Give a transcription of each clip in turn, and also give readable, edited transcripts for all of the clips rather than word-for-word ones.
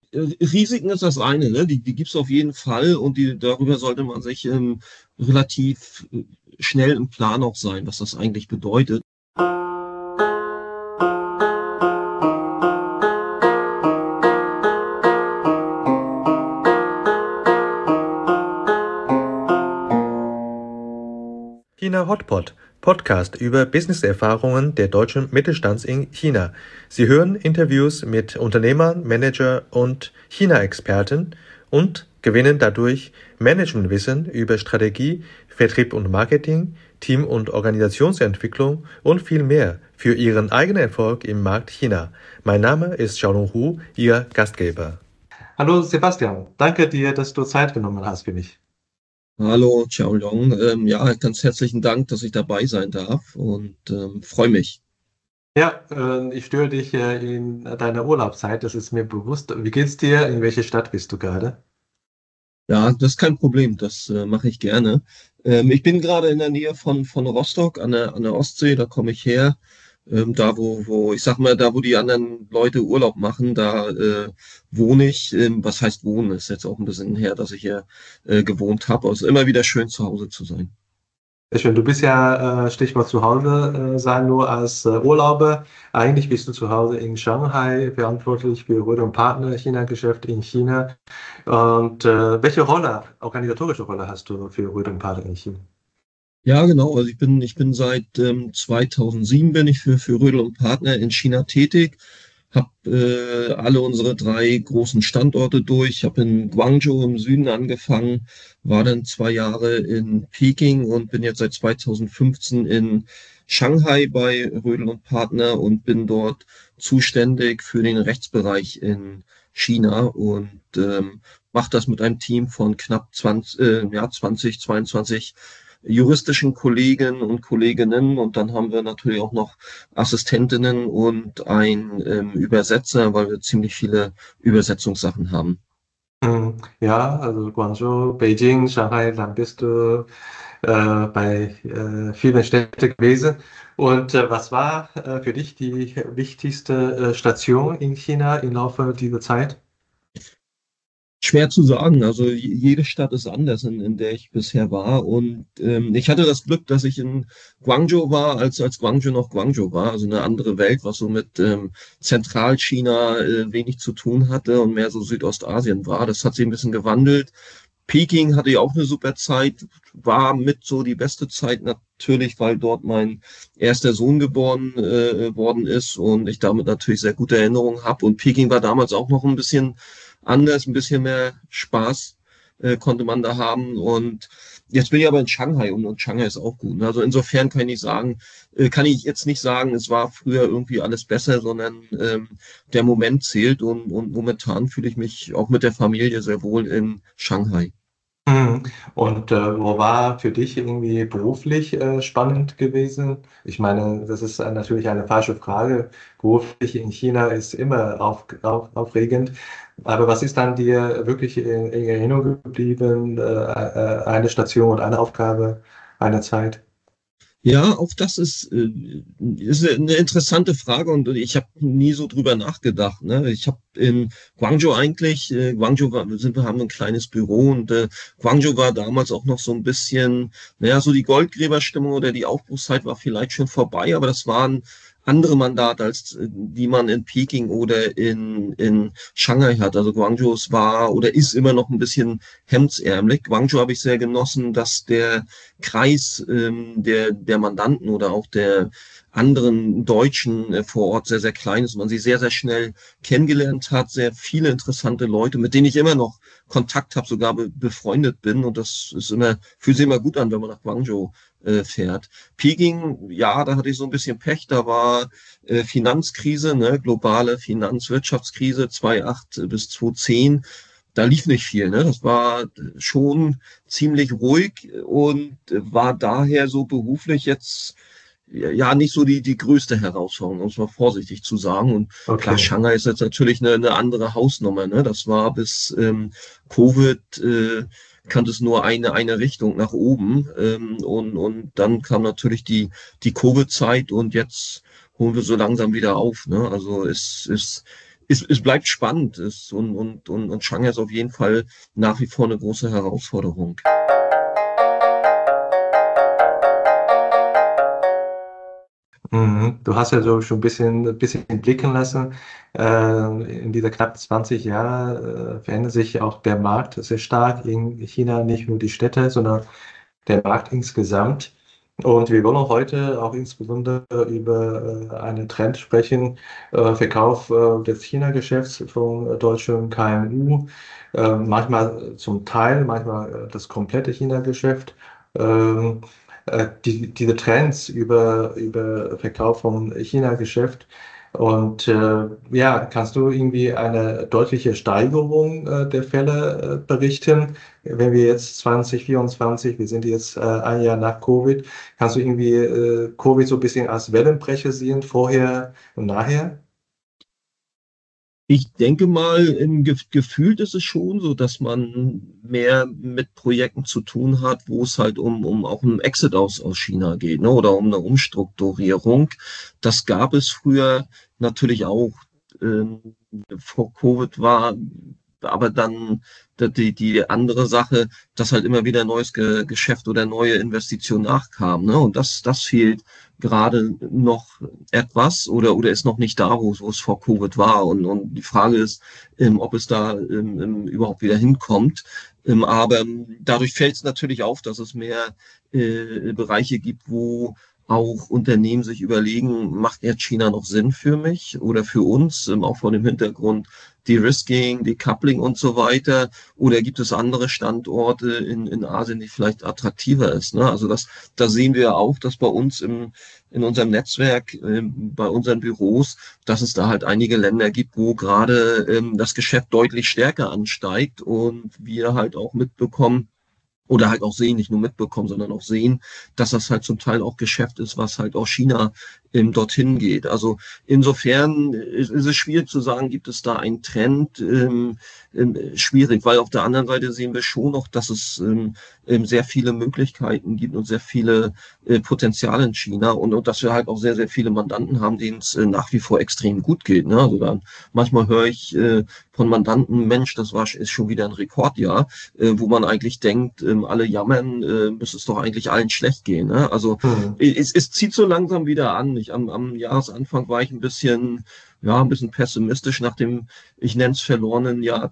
Risiken ist das eine, ne? Die gibt es auf jeden Fall und darüber sollte man sich relativ schnell im Plan auch sein, was das eigentlich bedeutet. China Hotpot, Podcast über Businesserfahrungen der deutschen Mittelstands in China. Sie hören Interviews mit Unternehmern, Manager und China-Experten und gewinnen dadurch Managementwissen über Strategie, Vertrieb und Marketing, Team- und Organisationsentwicklung und viel mehr für Ihren eigenen Erfolg im Markt China. Mein Name ist Xiaolong Hu, Ihr Gastgeber. Hallo Sebastian, danke dir, dass du Zeit genommen hast für mich. Hallo, Ciao Long. Ja, ganz herzlichen Dank, dass ich dabei sein darf und freue mich. Ja, ich störe dich in deiner Urlaubszeit, das ist mir bewusst. Wie geht's dir? In welche Stadt bist du gerade? Ja, das ist kein Problem, das mache ich gerne. Ich bin gerade in der Nähe von Rostock an der Ostsee, da komme ich her. Da ich sag mal, da wo die anderen Leute Urlaub machen, da wohne ich. Was heißt wohnen? Ist jetzt auch ein bisschen her, dass ich hier gewohnt habe. Also immer wieder schön zu Hause zu sein. Sehr schön. Du bist ja, Stichwort zu Hause sein, nur als Urlauber. Eigentlich bist du zu Hause in Shanghai, verantwortlich für Röde und Partner China-Geschäft in China. Und welche Rolle, organisatorische Rolle hast du für Röde und Partner in China? Ja, genau. Also ich bin seit 2007 bin ich für Rödel und Partner in China tätig. Habe alle unsere drei großen Standorte durch. Ich habe in Guangzhou im Süden angefangen, war dann 2 Jahre in Peking und bin jetzt seit 2015 in Shanghai bei Rödel und Partner und bin dort zuständig für den Rechtsbereich in China und mache das mit einem Team von knapp 20, 22 juristischen Kollegen und Kolleginnen und dann haben wir natürlich auch noch Assistentinnen und ein Übersetzer, weil wir ziemlich viele Übersetzungssachen haben. Ja, also Guangzhou, Beijing, Shanghai, dann bist du bei vielen Städten gewesen. Und was war für dich die wichtigste Station in China im Laufe dieser Zeit? Schwer zu sagen. Also jede Stadt ist anders, in der ich bisher war. Und ich hatte das Glück, dass ich in Guangzhou war, als Guangzhou noch Guangzhou war, also eine andere Welt, was so mit Zentralchina wenig zu tun hatte und mehr so Südostasien war. Das hat sich ein bisschen gewandelt. Peking hatte ja auch eine super Zeit, war mit so die beste Zeit natürlich, weil dort mein erster Sohn geboren worden ist und ich damit natürlich sehr gute Erinnerungen habe. Und Peking war damals auch noch ein bisschen anders, ein bisschen mehr Spaß konnte man da haben. Und jetzt bin ich aber in Shanghai und Shanghai ist auch gut. Also insofern kann ich jetzt nicht sagen, es war früher irgendwie alles besser, sondern der Moment zählt und momentan fühle ich mich auch mit der Familie sehr wohl in Shanghai. Mhm. Und wo war für dich irgendwie beruflich spannend gewesen? Ich meine, das ist natürlich eine falsche Frage. Beruflich in China ist immer aufregend. Aber was ist dann dir wirklich in Erinnerung geblieben? Eine Station und eine Aufgabe, eine Zeit? Ja, auch das ist eine interessante Frage und ich habe nie so drüber nachgedacht. Ne? Ich habe in Guangzhou haben ein kleines Büro und Guangzhou war damals auch noch so ein bisschen, naja, so die Goldgräberstimmung oder die Aufbruchszeit war vielleicht schon vorbei, aber das waren andere Mandate, als die man in Peking oder in Shanghai hat. Also Guangzhou war oder ist immer noch ein bisschen hemdsärmelig. Guangzhou habe ich sehr genossen, dass der Kreis der Mandanten oder auch der anderen Deutschen vor Ort sehr, sehr klein ist, man sie sehr, sehr schnell kennengelernt hat, sehr viele interessante Leute, mit denen ich immer noch Kontakt habe, sogar befreundet bin und das ist immer, fühlt sich immer gut an, wenn man nach Guangzhou fährt. Peking, ja, da hatte ich so ein bisschen Pech, da war Finanzkrise, ne, globale Finanzwirtschaftskrise 2008 bis 2010. Da lief nicht viel, ne? Das war schon ziemlich ruhig und war daher so beruflich jetzt ja nicht so die größte Herausforderung, um es mal vorsichtig zu sagen. Und klar, Okay. Shanghai ist jetzt natürlich eine andere Hausnummer, ne? Das war bis Covid kannte es nur eine Richtung nach oben. Und dann kam natürlich die Covid-Zeit und jetzt holen wir so langsam wieder auf. Ne? Also es ist es bleibt spannend und Shanghai ist auf jeden Fall nach wie vor eine große Herausforderung. Mhm. Du hast ja so schon ein bisschen blicken lassen. In dieser knapp 20 Jahre verändert sich auch der Markt sehr stark in China, nicht nur die Städte, sondern der Markt insgesamt. Und wir wollen auch heute auch insbesondere über einen Trend sprechen, Verkauf des China-Geschäfts von deutschen KMU, manchmal zum Teil, manchmal das komplette China-Geschäft. Ähm, diese Trends über Verkauf vom China-Geschäft. Und ja, kannst du irgendwie eine deutliche Steigerung der Fälle berichten? Wenn wir jetzt 2024, wir sind jetzt ein Jahr nach Covid, kannst du irgendwie Covid so ein bisschen als Wellenbrecher sehen, vorher und nachher? Ich denke mal, gefühlt ist es schon so, dass man mehr mit Projekten zu tun hat, wo es halt um auch einen Exit aus China geht, ne, oder um eine Umstrukturierung. Das gab es früher natürlich auch. Vor Covid war aber dann die andere Sache, dass halt immer wieder ein neues Geschäft oder neue Investition nachkam, ne? Und das fehlt gerade noch etwas oder ist noch nicht da, wo es vor Covid war. Und die Frage ist, ob es da überhaupt wieder hinkommt. Aber dadurch fällt es natürlich auf, dass es mehr Bereiche gibt, wo auch Unternehmen sich überlegen, macht jetzt China noch Sinn für mich oder für uns, auch vor dem Hintergrund De-Risking, Decoupling und so weiter, oder gibt es andere Standorte in Asien, die vielleicht attraktiver ist, ne? Also da sehen wir auch, dass bei uns in unserem Netzwerk, bei unseren Büros, dass es da halt einige Länder gibt, wo gerade das Geschäft deutlich stärker ansteigt und wir halt auch mitbekommen, oder halt auch sehen, nicht nur mitbekommen, sondern auch sehen, dass das halt zum Teil auch Geschäft ist, was halt aus China dorthin geht. Also insofern ist es schwierig zu sagen, gibt es da einen Trend? Schwierig, weil auf der anderen Seite sehen wir schon noch, dass es sehr viele Möglichkeiten gibt und sehr viele Potenziale in China und dass wir halt auch sehr, sehr viele Mandanten haben, denen es nach wie vor extrem gut geht. Ne? Also dann manchmal höre ich von Mandanten, Mensch, ist schon wieder ein Rekordjahr, wo man eigentlich denkt, alle jammern, müsste es doch eigentlich allen schlecht gehen. Ne? Also Hm. es zieht so langsam wieder an. Am Jahresanfang war ich ein bisschen pessimistisch nach dem, ich nenne es verlorenen Jahr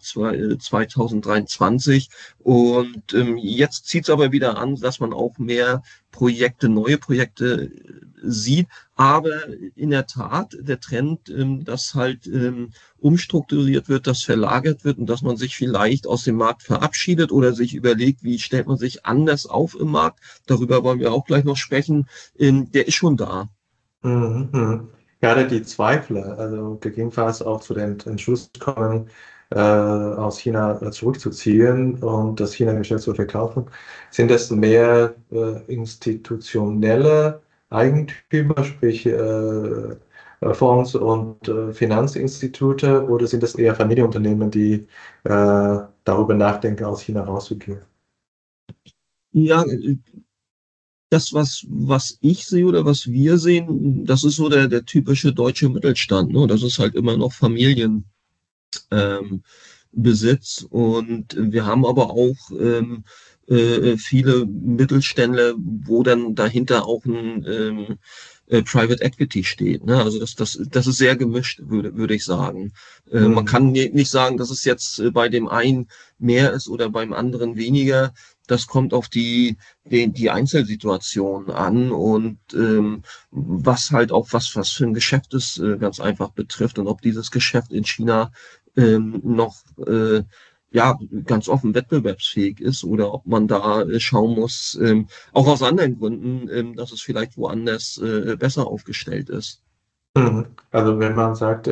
2023. Und jetzt zieht es aber wieder an, dass man auch mehr neue Projekte sieht. Aber in der Tat der Trend, dass halt umstrukturiert wird, dass verlagert wird und dass man sich vielleicht aus dem Markt verabschiedet oder sich überlegt, wie stellt man sich anders auf im Markt. Darüber wollen wir auch gleich noch sprechen. Der ist schon da. Mhm. Mhm. Gerade die Zweifler, also gegebenenfalls auch zu dem Entschluss kommen, aus China zurückzuziehen und das China-Geschäft zu verkaufen, sind es mehr institutionelle Eigentümer, sprich Fonds und Finanzinstitute, oder sind es eher Familienunternehmen, die darüber nachdenken, aus China rauszugehen? Ja, was ich sehe oder was wir sehen, das ist so der typische deutsche Mittelstand. Ne? Das ist halt immer noch ähm, Besitz. Und wir haben aber auch viele Mittelständler, wo dann dahinter auch ein Private Equity steht. Ne? Also das ist sehr gemischt, würde ich sagen. Man Mhm. kann nicht sagen, dass es jetzt bei dem einen mehr ist oder beim anderen weniger. Das kommt auf die Einzelsituation an und was halt auch was für ein Geschäft es ganz einfach betrifft und ob dieses Geschäft in China noch ja ganz offen wettbewerbsfähig ist oder ob man da schauen muss, auch aus anderen Gründen, dass es vielleicht woanders besser aufgestellt ist. Mhm. Also wenn man sagt,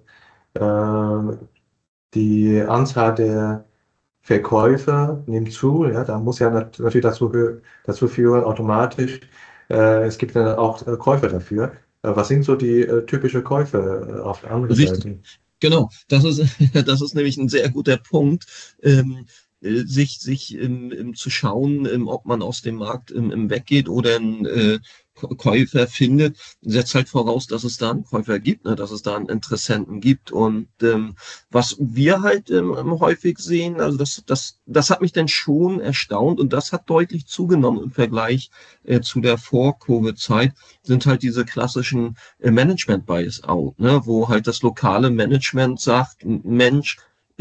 die Anzahl der Verkäufer nimmt zu, ja, da muss ja natürlich dazu führen, automatisch, es gibt dann auch Käufer dafür. Was sind so die typische Käufe auf der anderen Richtig. Seite? Genau, das ist, das ist nämlich ein sehr guter Punkt. sich zu schauen, ob man aus dem Markt weggeht oder ein Käufer findet, setzt halt voraus, dass es da einen Käufer gibt, ne, dass es da einen Interessenten gibt. Und was wir halt häufig sehen, also das hat mich dann schon erstaunt und das hat deutlich zugenommen im Vergleich zu der Vor-Covid-Zeit, sind halt diese klassischen Management-Buys-out, ne, wo halt das lokale Management sagt, Mensch,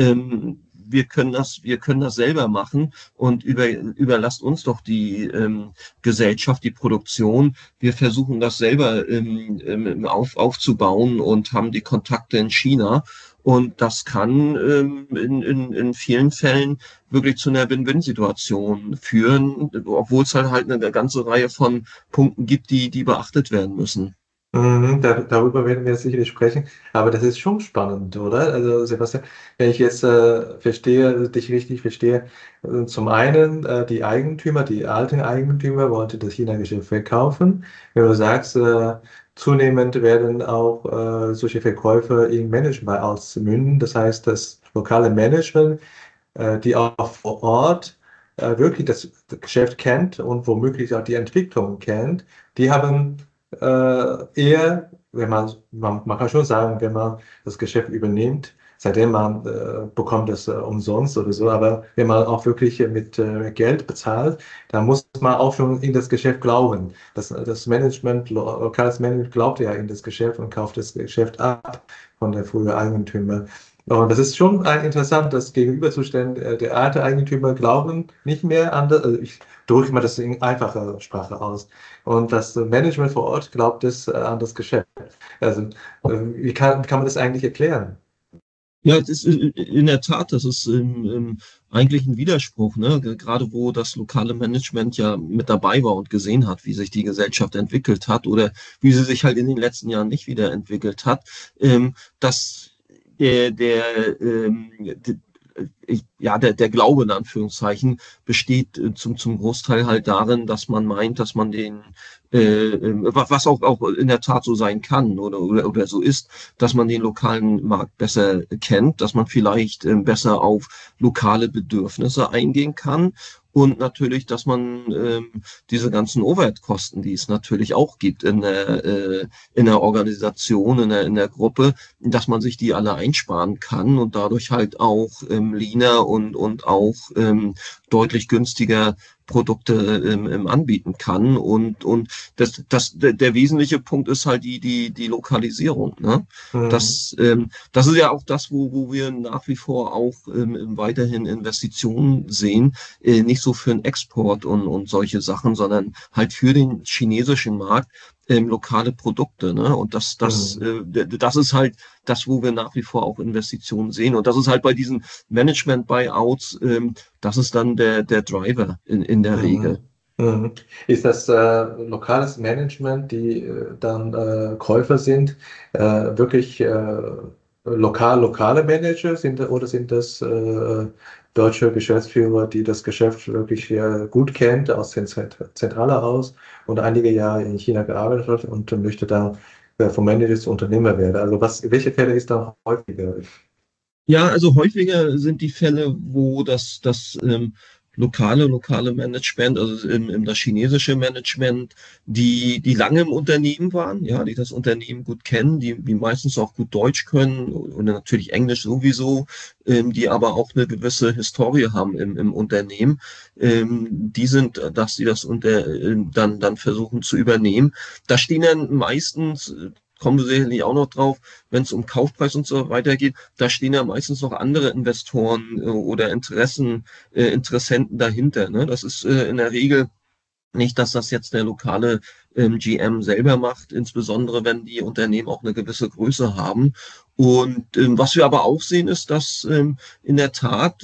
wir können das selber machen und überlasst uns doch die Gesellschaft, die Produktion. Wir versuchen das selber aufzubauen und haben die Kontakte in China. Und das kann in vielen Fällen wirklich zu einer Win-Win-Situation führen, obwohl es halt eine ganze Reihe von Punkten gibt, die beachtet werden müssen. Darüber werden wir sicherlich sprechen, aber das ist schon spannend, oder? Also Sebastian, wenn ich jetzt dich richtig verstehe, zum einen die Eigentümer, die alten Eigentümer wollten das China-Geschäft verkaufen. Wenn du sagst, zunehmend werden auch solche Verkäufe in Management-Buyouts münden, das heißt, das lokale Management, die auch vor Ort wirklich das Geschäft kennt und womöglich auch die Entwicklung kennt, die haben eher, wenn man kann schon sagen, wenn man das Geschäft übernimmt, seitdem man bekommt das umsonst oder so, aber wenn man auch wirklich mit Geld bezahlt, dann muss man auch schon in das Geschäft glauben. Das Management, lokales Management glaubt ja in das Geschäft und kauft das Geschäft ab von der früheren Eigentümer. Und das ist schon interessant, das gegenüberzustellen. Der alte Eigentümer glauben nicht mehr an das, also ich drücke mal das in einfacher Sprache aus. Und das Management vor Ort glaubt es an das Geschäft. Also, wie kann man das eigentlich erklären? Ja, das ist in der Tat, das ist eigentlich ein Widerspruch, ne? Gerade wo das lokale Management ja mit dabei war und gesehen hat, wie sich die Gesellschaft entwickelt hat oder wie sie sich halt in den letzten Jahren nicht wieder entwickelt hat, dass der Glaube in Anführungszeichen besteht zum Großteil halt darin, dass man meint, dass man was auch in der Tat so sein kann oder so ist, dass man den lokalen Markt besser kennt, dass man vielleicht besser auf lokale Bedürfnisse eingehen kann und natürlich, dass man diese ganzen Overhead-Kosten, die es natürlich auch gibt in der Organisation, in der Gruppe, dass man sich die alle einsparen kann und dadurch halt auch leaner und auch deutlich günstiger Produkte anbieten kann. Und der wesentliche Punkt ist halt die Lokalisierung. Ne? Mhm. Das ist ja auch das, wo wir nach wie vor auch weiterhin Investitionen sehen. Nicht so für den Export und solche Sachen, sondern halt für den chinesischen Markt lokale Produkte. Ne? Und Mhm. das ist halt das, wo wir nach wie vor auch Investitionen sehen. Und das ist halt bei diesen Management-Buyouts, das ist dann der Driver in der Regel. Mhm. Mhm. Ist das lokales Management, die dann Käufer sind, wirklich lokale Manager sind oder sind das deutsche Geschäftsführer, die das Geschäft wirklich gut kennt aus der Zentrale aus und einige Jahre in China gearbeitet hat und möchte da vom Manager zu Unternehmer werden? Also welche Fälle ist da häufiger? Ja, also häufiger sind die Fälle, wo das lokale Management, also das chinesische Management, die lange im Unternehmen waren, ja, die das Unternehmen gut kennen, die meistens auch gut Deutsch können und natürlich Englisch sowieso, die aber auch eine gewisse Historie haben im Unternehmen, dass sie das dann versuchen zu übernehmen. Da stehen dann meistens, kommen wir sicherlich auch noch drauf, wenn es um Kaufpreis und so weiter geht, da stehen ja meistens noch andere Investoren oder Interessenten dahinter. Ne? Das ist in der Regel nicht, dass das jetzt der lokale GM selber macht, insbesondere wenn die Unternehmen auch eine gewisse Größe haben. Und was wir aber auch sehen, ist, dass in der Tat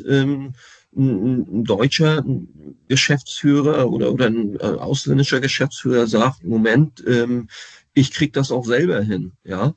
ein deutscher Geschäftsführer oder ein ausländischer Geschäftsführer sagt, Moment, ich krieg das auch selber hin, ja.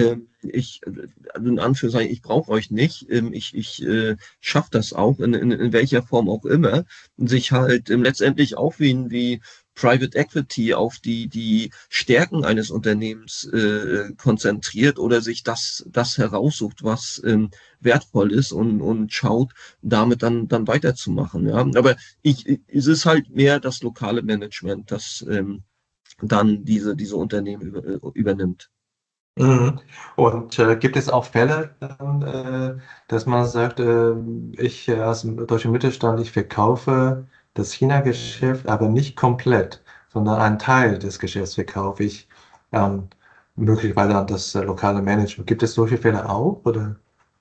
Also in Anführungszeichen, ich brauche euch nicht, ich schaffe das auch, in welcher Form auch immer, sich halt letztendlich auch wie Private Equity auf die Stärken eines Unternehmens konzentriert oder sich das heraussucht, was wertvoll ist und schaut, damit dann weiterzumachen. Ja. Aber es ist halt mehr das lokale Management, das dann diese Unternehmen übernimmt. Mhm. Und gibt es auch Fälle, dass man sagt, ich als deutscher Mittelstand, ich verkaufe das China-Geschäft, aber nicht komplett, sondern einen Teil des Geschäfts verkaufe ich möglicherweise an das lokale Management. Gibt es solche Fälle auch, oder?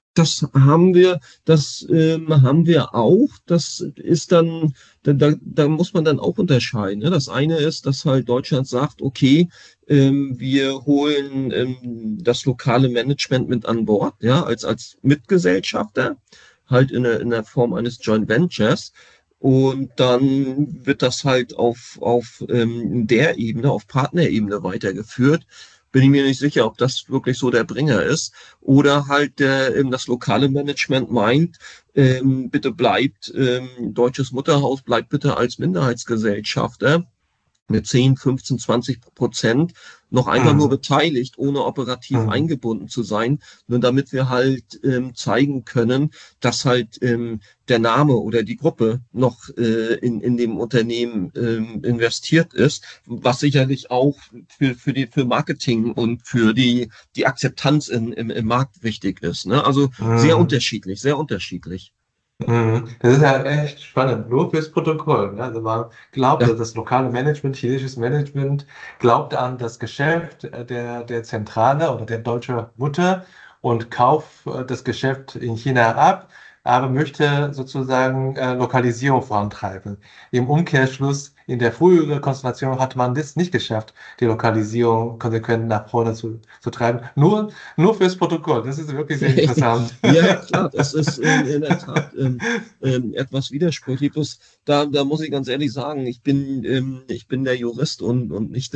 Das haben wir auch. Das ist dann, da muss man dann auch unterscheiden. Ne? Das eine ist, dass halt Deutschland sagt, okay, wir holen das lokale Management mit an Bord, ja, als Mitgesellschafter, halt in der Form eines Joint Ventures. Und dann wird das halt auf der Ebene, auf Partnerebene weitergeführt. Bin ich mir nicht sicher, ob das wirklich so der Bringer ist. Oder halt das lokale Management meint, bitte bleibt, deutsches Mutterhaus bleibt bitte als Minderheitsgesellschafter mit 10, 15, 20% noch einfach nur Mhm. beteiligt, ohne operativ Mhm. eingebunden zu sein, nur damit wir halt zeigen können, dass halt der Name oder die Gruppe noch in dem Unternehmen investiert ist, was sicherlich auch für Marketing und für die Akzeptanz im Markt wichtig ist. Ne? Also sehr Mhm. unterschiedlich, sehr unterschiedlich. Mhm. Das ist ja echt spannend, nur fürs Protokoll. Ne? Also man Ja, glaubte, das lokale Management, chinesisches Management, glaubte an das Geschäft der Zentrale oder der deutschen Mutter und kauft das Geschäft in China ab, aber möchte sozusagen Lokalisierung vorantreiben. Im Umkehrschluss, in der früheren Konstellation hat man das nicht geschafft, die Lokalisierung konsequent nach vorne zu treiben. Nur fürs Protokoll. Das ist wirklich sehr interessant. ja, klar, das ist in der Tat etwas widersprüchlich. Bloß da muss ich ganz ehrlich sagen, ich bin der Jurist und nicht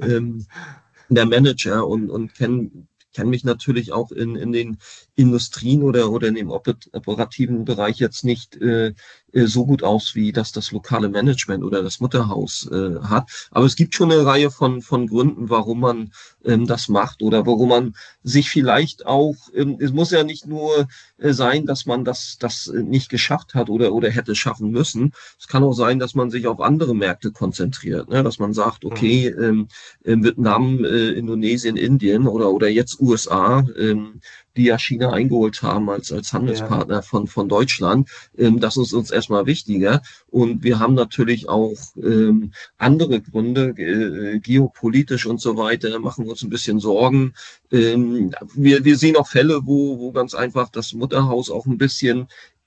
der Manager und kenn mich natürlich auch in den Industrien oder in dem operativen Bereich jetzt nicht so gut aus, wie das lokale Management oder das Mutterhaus hat. Aber es gibt schon eine Reihe von Gründen, warum man das macht oder warum man sich vielleicht auch, es muss ja nicht nur sein, dass man das nicht geschafft hat oder hätte schaffen müssen. Es kann auch sein, dass man sich auf andere Märkte konzentriert, ne? Dass man sagt, okay, Vietnam, Indonesien, Indien oder jetzt USA, die ja China eingeholt haben als Ja. Handelspartner von Deutschland. Das ist uns erstmal wichtiger. Und wir haben natürlich auch andere Gründe, geopolitisch und so weiter, machen wir uns ein bisschen Sorgen. Wir sehen auch Fälle, wo ganz einfach das Mutterhaus auch ein bisschen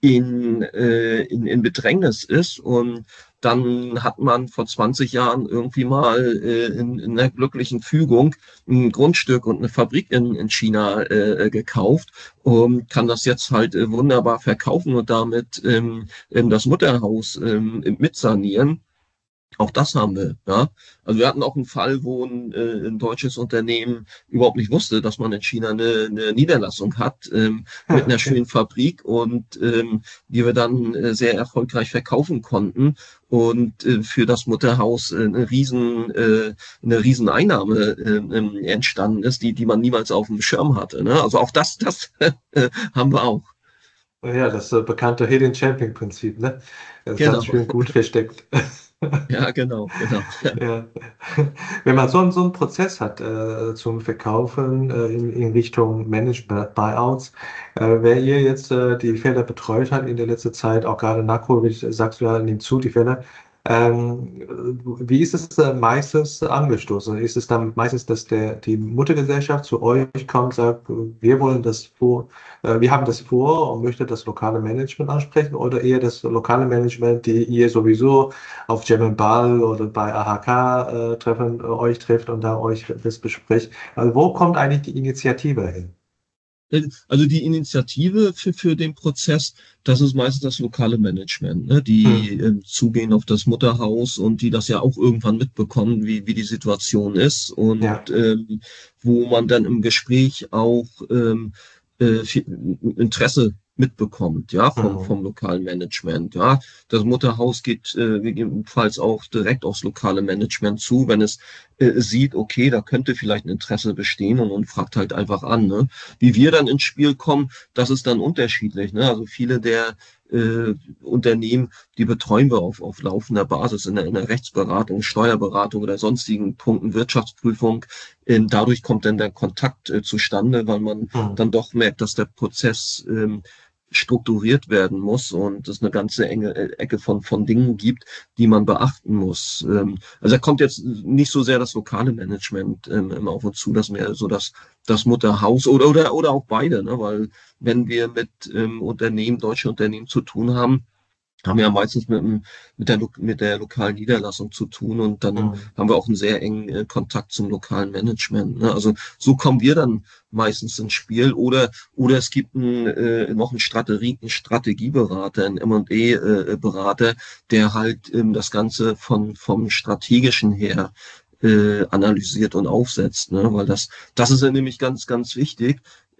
in Bedrängnis ist und dann hat man vor 20 Jahren irgendwie mal in einer glücklichen Fügung ein Grundstück und eine Fabrik in China gekauft und kann das jetzt halt wunderbar verkaufen und damit das Mutterhaus mitsanieren. Auch das haben wir, ja. Also wir hatten auch einen Fall, wo ein deutsches Unternehmen überhaupt nicht wusste, dass man in China eine Niederlassung hat, mit einer Okay. schönen Fabrik und die wir dann sehr erfolgreich verkaufen konnten und für das Mutterhaus eine riesen Einnahme entstanden ist, die man niemals auf dem Schirm hatte. Ne? Also auch das haben wir auch. Ja, das bekannte Hidden Champion Prinzip, ne? Ganz Genau. schön gut versteckt. Ja, genau. Ja. Wenn man so einen Prozess hat zum Verkaufen in Richtung Management Buyouts, wer ihr jetzt die Fälle betreut hat in der letzten Zeit, auch gerade nach Covid, sagst du ja, nimmt zu die Fälle. Wie ist es meistens angestoßen? Ist es dann meistens, dass die Muttergesellschaft zu euch kommt, sagt, wir wollen das vor, wir haben das vor und möchte das lokale Management ansprechen oder eher das lokale Management, die ihr sowieso auf German Ball oder bei AHK euch trifft und da euch das bespricht? Also wo kommt eigentlich die Initiative hin? Also die Initiative für den Prozess, das ist meistens das lokale Management, ne? Die Hm. zugehen auf das Mutterhaus und die das ja auch irgendwann mitbekommen, wie die Situation ist und Ja. wo man dann im Gespräch auch viel Interesse mitbekommt, ja, Mhm. vom lokalen Management, ja. Das Mutterhaus geht gegebenenfalls auch direkt aufs lokale Management zu, wenn es sieht, okay, da könnte vielleicht ein Interesse bestehen und fragt halt einfach an, ne. Wie wir dann ins Spiel kommen, das ist dann unterschiedlich, ne. Also viele der Unternehmen, die betreuen wir auf laufender Basis in der Rechtsberatung, Steuerberatung oder sonstigen Punkten, Wirtschaftsprüfung. Dadurch kommt dann der Kontakt zustande, weil man Mhm. dann doch merkt, dass der Prozess strukturiert werden muss und es eine ganze Ecke von Dingen gibt, die man beachten muss. Also da kommt jetzt nicht so sehr das lokale Management auf uns zu, dass mehr so das Mutterhaus oder auch beide, ne? Weil wenn wir mit Unternehmen, deutsche Unternehmen zu tun haben wir ja meistens mit der lokalen Niederlassung zu tun und dann Mhm. haben wir auch einen sehr engen Kontakt zum lokalen Management. Ne? Also so kommen wir dann meistens ins Spiel oder es gibt noch einen Strategieberater, einen M&A-Berater, der halt das Ganze vom strategischen her analysiert und aufsetzt, ne? Weil das ist ja nämlich ganz wichtig,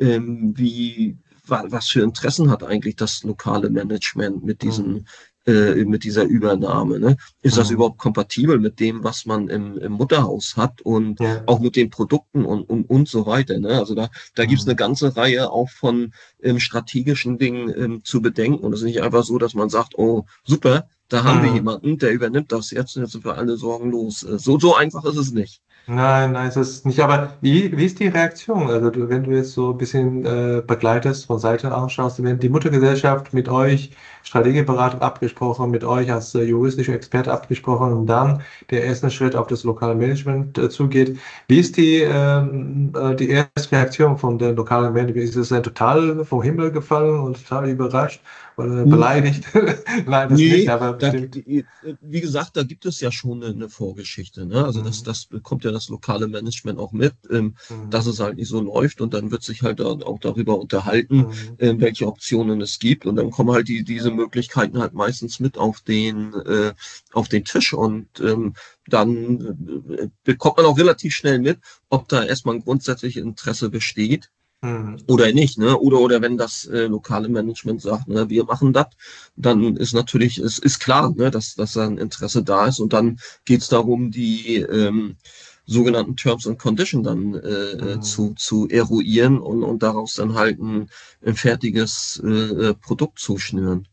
was für Interessen hat eigentlich das lokale Management Mhm. mit dieser Übernahme? Ne? Ist das Mhm. überhaupt kompatibel mit dem, was man im Mutterhaus hat und Ja. auch mit den Produkten und so weiter? Ne? Also da gibt es eine Mhm. ganze Reihe auch von strategischen Dingen zu bedenken. Und es ist nicht einfach so, dass man sagt, oh, super, da haben wir Mhm. jemanden, der übernimmt das jetzt und jetzt sind wir alle sorgenlos. So einfach ist es nicht. Nein, nein, das ist nicht. Aber wie ist die Reaktion? Also wenn du jetzt so ein bisschen begleitest, von Seite anschaust, wenn die Muttergesellschaft mit euch Strategieberatung abgesprochen, mit euch als juristischer Experte abgesprochen und dann der erste Schritt auf das lokale Management zugeht, wie ist die erste Reaktion von der lokalen Management? Ist es dann total vom Himmel gefallen und total überrascht oder beleidigt? Nein, das nicht, Nee, aber bestimmt. wie gesagt, da gibt es ja schon eine Vorgeschichte. Ne? Also Mhm. das bekommt ja das lokale Management auch mit, dass Mhm. es halt nicht so läuft und dann wird sich halt auch darüber unterhalten, Mhm. welche Optionen es gibt und dann kommen halt diese Möglichkeiten halt meistens mit auf den Tisch und dann bekommt man auch relativ schnell mit, ob da erstmal ein grundsätzliches Interesse besteht Mhm. oder nicht, ne? Oder wenn das lokale Management sagt, ne, wir machen das, dann ist natürlich, es ist klar, ne, dass da ein Interesse da ist und dann geht es darum, die sogenannten Terms and Conditions dann Mhm. zu eruieren und daraus dann halt ein fertiges Produkt zu schnüren.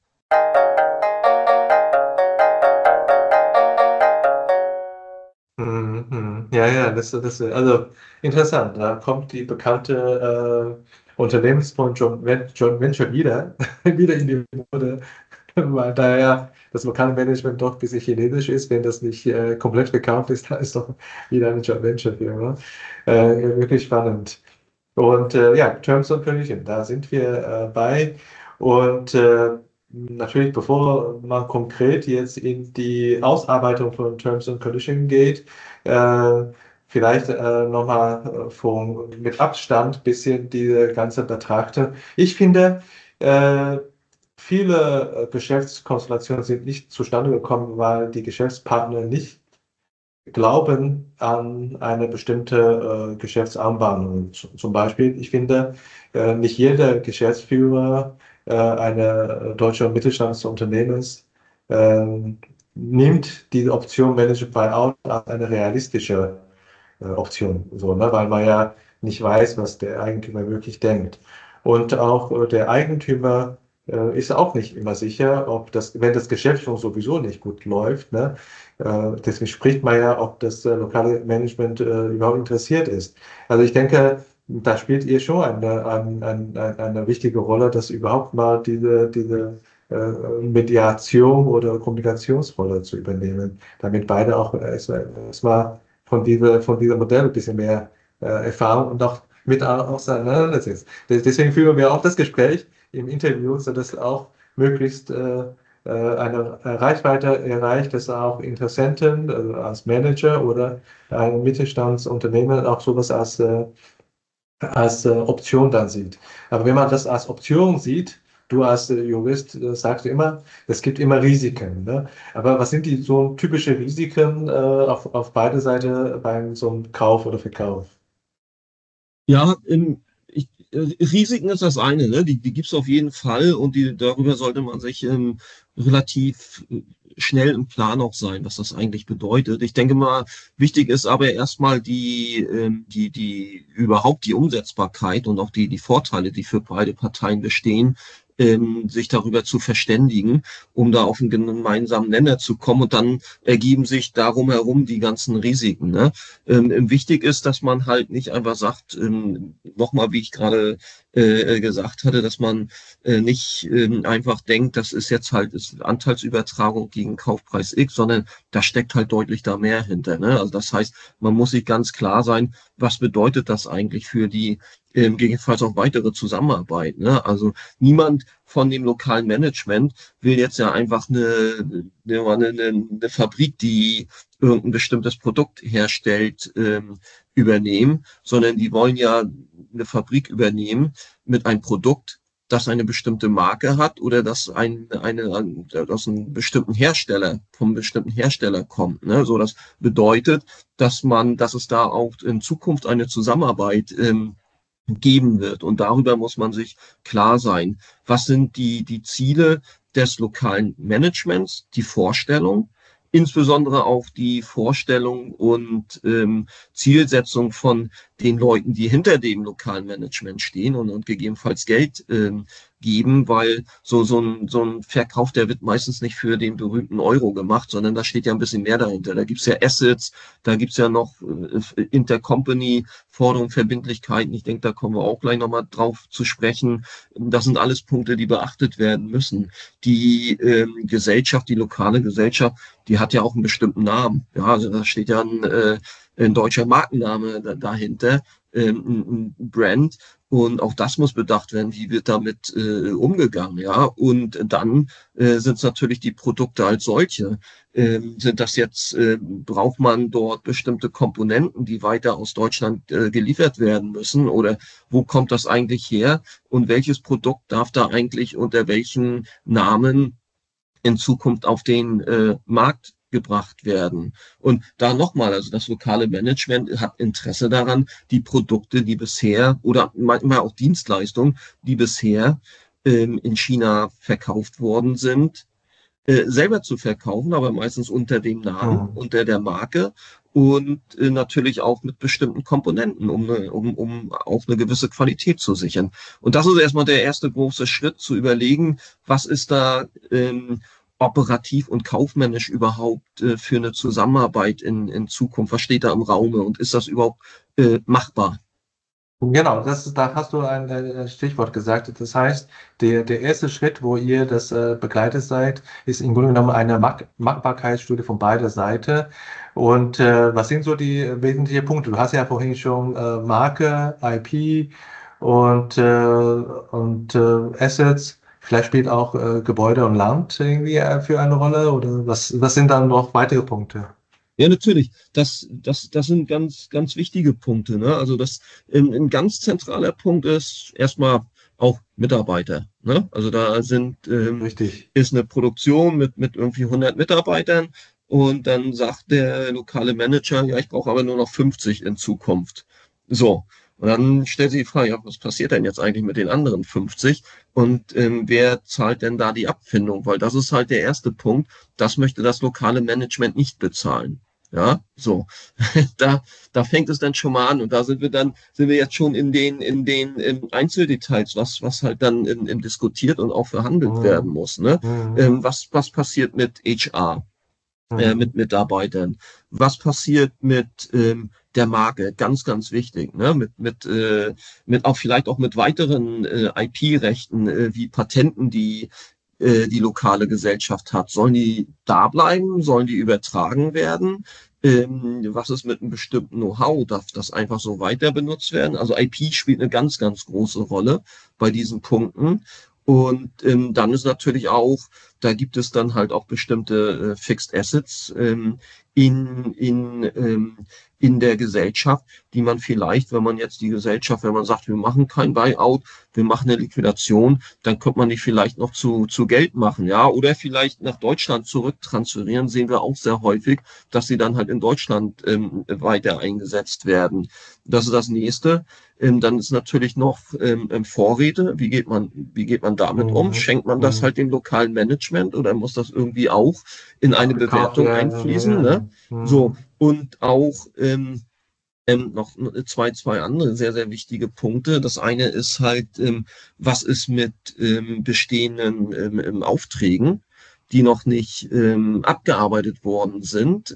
Mhm, mhm. Ja, ja, also interessant. Da kommt die bekannte Unternehmensform John Venture wieder, wieder in die Mode, weil da ja das lokale Management doch ein bisschen chinesisch ist. Wenn das nicht komplett gekauft ist, dann ist doch wieder eine Joint Venture Firma. Wirklich spannend. Und ja, Terms and Conditions, da sind wir bei. Und natürlich, bevor man konkret jetzt in die Ausarbeitung von Terms and Conditions geht, äh, vielleicht nochmal mit Abstand ein bisschen diese ganze betrachten. Ich finde, äh, viele Geschäftskonstellationen sind nicht zustande gekommen, weil die Geschäftspartner nicht glauben an eine bestimmte Geschäftsanbahnung. Zum Beispiel, ich finde, nicht jeder Geschäftsführer einer deutschen Mittelstandsunternehmens äh, nimmt die Option Management Buyout als eine realistische Option, so, ne? Weil man ja nicht weiß, was der Eigentümer wirklich denkt. Und auch der Eigentümer ist auch nicht immer sicher, ob das, wenn das Geschäft schon sowieso nicht gut läuft, ne? Deswegen spricht man ja, ob das lokale Management überhaupt interessiert ist. Also ich denke, da spielt ihr schon eine wichtige Rolle, dass überhaupt mal diese Mediation oder Kommunikationsrolle zu übernehmen, damit beide auch erstmal von diesem Modell ein bisschen mehr erfahren und auch mit auseinandersetzt. Deswegen führen wir auch das Gespräch im Interview, sodass auch möglichst eine Reichweite erreicht, dass auch Interessenten, also als Manager oder ein Mittelstandsunternehmen auch sowas als Option dann sieht. Aber wenn man das als Option sieht, du als Jurist sagst immer, es gibt immer Risiken. Ne? Aber was sind die so typische Risiken auf beide Seiten beim so einem Kauf oder Verkauf? Ja, Risiken ist das eine, ne? Die gibt es auf jeden Fall und darüber sollte man sich relativ schnell im Plan auch sein, was das eigentlich bedeutet. Ich denke mal, wichtig ist aber erstmal überhaupt die Umsetzbarkeit und auch die Vorteile, die für beide Parteien bestehen, sich darüber zu verständigen, um da auf einen gemeinsamen Nenner zu kommen und dann ergeben sich darum herum die ganzen Risiken. Ne? Wichtig ist, dass man halt nicht einfach sagt, nochmal, wie ich gerade gesagt hatte, dass man nicht einfach denkt, das ist jetzt halt ist Anteilsübertragung gegen Kaufpreis X, sondern da steckt halt deutlich da mehr hinter. Ne? Also das heißt, man muss sich ganz klar sein, was bedeutet das eigentlich für die gegebenenfalls auch weitere Zusammenarbeit. Ne? Also niemand von dem lokalen Management will jetzt ja einfach eine Fabrik, die irgendein bestimmtes Produkt herstellt, übernehmen, sondern die wollen ja eine Fabrik übernehmen mit einem Produkt, das eine bestimmte Marke hat oder das aus einem bestimmten Hersteller, vom bestimmten Hersteller kommt. Ne? So, das bedeutet, dass es da auch in Zukunft eine Zusammenarbeit geben wird. Und darüber muss man sich klar sein. Was sind die Ziele des lokalen Managements, die Vorstellung, insbesondere auch die Vorstellung und Zielsetzung von den Leuten, die hinter dem lokalen Management stehen und gegebenenfalls Geld geben, weil so ein Verkauf, der wird meistens nicht für den berühmten Euro gemacht, sondern da steht ja ein bisschen mehr dahinter. Da gibt's ja Assets, da gibt's ja noch Intercompany-Forderungen, Verbindlichkeiten. Ich denke, da kommen wir auch gleich nochmal drauf zu sprechen. Das sind alles Punkte, die beachtet werden müssen. Die Gesellschaft, die lokale Gesellschaft, die hat ja auch einen bestimmten Namen. Ja, also da steht ja ein deutscher Markenname dahinter, ein Brand. Und auch das muss bedacht werden, wie wird damit umgegangen, ja. Und dann sind es natürlich die Produkte als solche. Braucht man dort bestimmte Komponenten, die weiter aus Deutschland geliefert werden müssen? Oder wo kommt das eigentlich her? Und welches Produkt darf da eigentlich unter welchen Namen in Zukunft auf den Markt gebracht werden. Und da nochmal, also das lokale Management hat Interesse daran, die Produkte, die bisher oder manchmal auch Dienstleistungen, die bisher in China verkauft worden sind, selber zu verkaufen, aber meistens unter dem Namen, unter der Marke und natürlich auch mit bestimmten Komponenten, um auch eine gewisse Qualität zu sichern. Und das ist erstmal der erste große Schritt, zu überlegen, was ist da operativ und kaufmännisch überhaupt für eine Zusammenarbeit in Zukunft? Was steht da im Raume und ist das überhaupt machbar? Genau, da hast du ein Stichwort gesagt. Das heißt, der erste Schritt, wo ihr das begleitet seid, ist im Grunde genommen eine Machbarkeitsstudie von beider Seite. Und was sind so die wesentlichen Punkte? Du hast ja vorhin schon Marke, IP und Assets. Vielleicht spielt auch Gebäude und Land irgendwie für eine Rolle. Oder was sind dann noch weitere Punkte? Ja, natürlich. Das sind ganz wichtige Punkte. Ne? Also ein ganz zentraler Punkt ist erstmal auch Mitarbeiter. Ne? Also da Richtig. ist eine Produktion mit irgendwie 100 Mitarbeitern und dann sagt der lokale Manager, ja, ich brauche aber nur noch 50 in Zukunft. So. Und dann stellt sich die Frage, ja, was passiert denn jetzt eigentlich mit den anderen 50? Und wer zahlt denn da die Abfindung? Weil das ist halt der erste Punkt. Das möchte das lokale Management nicht bezahlen. Ja, so. Da fängt es dann schon mal an und da sind wir jetzt schon in den Einzeldetails, was halt dann diskutiert und auch verhandelt werden muss, ne? Was passiert mit HR, mit Mitarbeitern? Was passiert mit der Marke? Ganz wichtig, ne? Mit auch vielleicht auch mit weiteren IP-Rechten wie Patenten, die lokale Gesellschaft hat. Sollen die da bleiben? Sollen die übertragen werden? Was ist mit einem bestimmten Know-how? Darf das einfach so weiter benutzt werden? Also IP spielt eine ganz große Rolle bei diesen Punkten. Und dann ist natürlich auch, da gibt es dann halt auch bestimmte Fixed Assets, in der Gesellschaft, die man vielleicht, wenn man jetzt die Gesellschaft, wenn man sagt, wir machen kein Buyout, wir machen eine Liquidation, dann könnte man die vielleicht noch zu Geld machen, ja, oder vielleicht nach Deutschland zurücktransferieren, sehen wir auch sehr häufig, dass sie dann halt in Deutschland weiter eingesetzt werden. Das ist das Nächste. Dann ist natürlich noch Vorräte. Wie geht man damit um? Schenkt man das halt dem lokalen Management oder muss das irgendwie auch in eine Bewertung einfließen? Ne? So, und auch noch zwei andere sehr, sehr wichtige Punkte. Das eine ist halt, was ist mit bestehenden Aufträgen, die noch nicht abgearbeitet worden sind,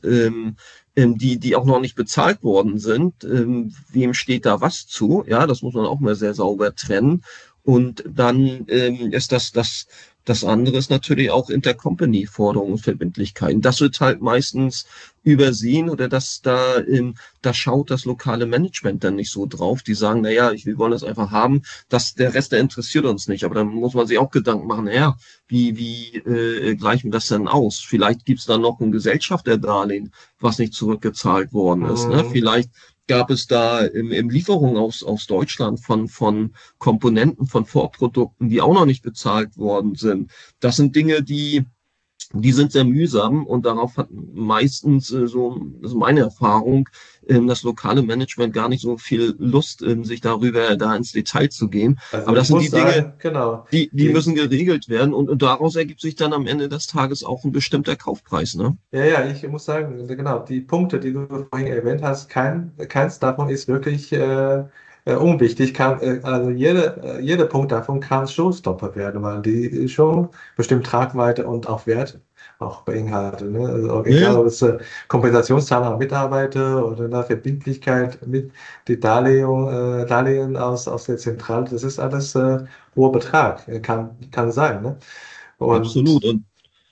die auch noch nicht bezahlt worden sind. Wem steht da was zu? Ja, das muss man auch mal sehr sauber trennen. Und dann ist das andere ist natürlich auch Intercompany-Forderungen und Verbindlichkeiten. Das wird halt meistens übersehen oder da schaut das lokale Management dann nicht so drauf. Die sagen, naja, wir wollen das einfach haben, der Rest, der interessiert uns nicht. Aber dann muss man sich auch Gedanken machen, naja, wie gleichen wir das denn aus? Vielleicht gibt's da noch ein Gesellschafterdarlehen, was nicht zurückgezahlt worden ist. Ne? Vielleicht gab es da Lieferungen aus Deutschland von Komponenten, von Vorprodukten, die auch noch nicht bezahlt worden sind. Das sind Dinge, die sind sehr mühsam und darauf hat meistens, das ist meine Erfahrung, das lokale Management gar nicht so viel Lust, sich da ins Detail zu gehen. Also Aber das ich sind muss die Dinge, sagen, genau. die müssen geregelt werden und daraus ergibt sich dann am Ende des Tages auch ein bestimmter Kaufpreis, ne? Ja, ich muss sagen, genau, die Punkte, die du vorhin erwähnt hast, keins davon ist wirklich unwichtig. Also jeder Punkt davon kann Showstopper werden, weil die schon bestimmt Tragweite und auch Wert auch beinhalten. Ne? Also egal, Ja, ob es Kompensationszahlung an Mitarbeiter oder eine Verbindlichkeit mit die Darlehen aus der Zentrale, das ist alles hoher Betrag, kann sein. Ne? absolut. Und Und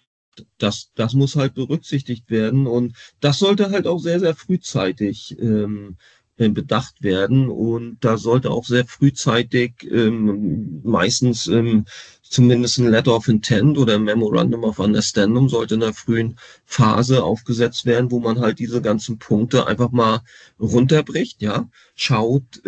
das muss halt berücksichtigt werden und das sollte halt auch sehr, sehr frühzeitig bedacht werden und da sollte auch sehr frühzeitig meistens zumindest ein Letter of Intent oder ein Memorandum of Understanding sollte in der frühen Phase aufgesetzt werden, wo man halt diese ganzen Punkte einfach mal runterbricht, ja, schaut,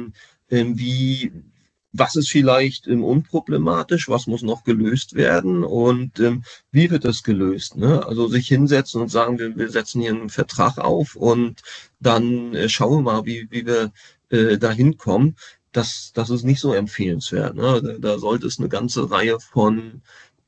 wie was ist vielleicht unproblematisch, was muss noch gelöst werden und wie wird das gelöst? Ne? Also sich hinsetzen und sagen, wir setzen hier einen Vertrag auf und dann schauen wir mal, wie wir da hinkommen. Das ist nicht so empfehlenswert. Ne? Da sollte es eine ganze Reihe von